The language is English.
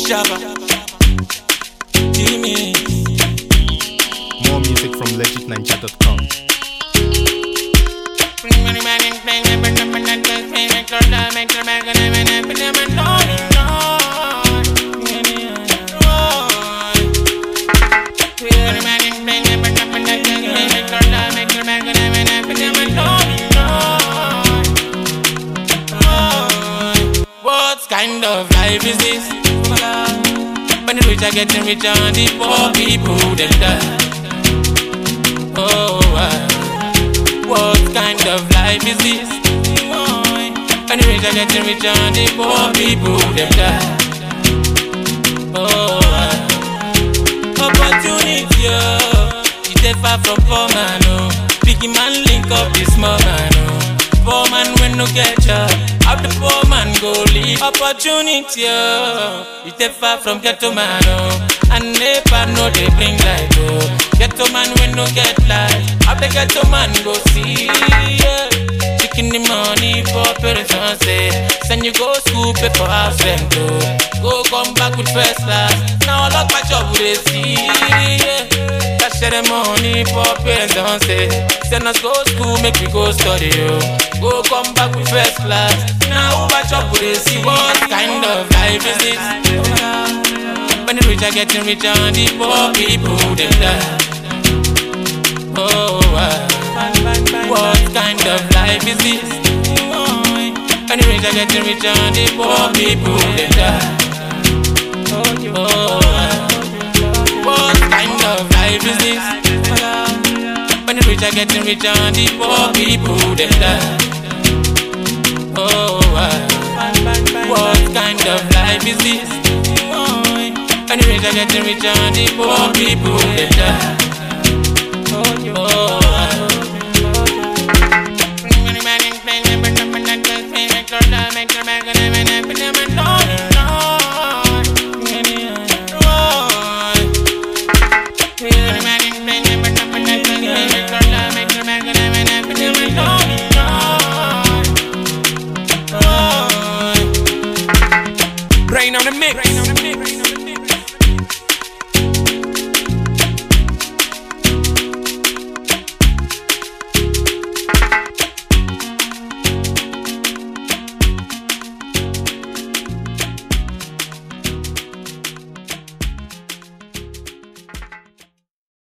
Java. Jimmy. More music from legitninja.com. What kind of life is this? When the rich are getting richer and the poor people them die. Oh, what kind of life is this? When the rich are getting richer and the poor people them die. Oh, opportunity, oh, it's dey far from poor man, oh. Big man link up this small man, oh. Poor man when no get job, how the poor man go live? Opportunity, oh, it's dey far from ghetto man, oh. And never know they bring light, oh. Ghetto man when no get light, how the ghetto man go see? Yeah. Chicken the money for parents on say, send you go school, pay for house rent, oh. Go come back with first class, now all of my job they see. Yeah. Share the money for parents don't say, send us go school, make we go study, oh. Go come back with first class, now who watch up with they see? What kind of life is this? When the rich are getting richer and the poor people them die. Oh, what kind of life is this? When the rich are getting richer and the poor people them die. Oh, what kind of life is this? When the rich are getting richer and the poor people them die. Oh, what kind of life is this? When the rich are getting richer and the poor people them die. Oh.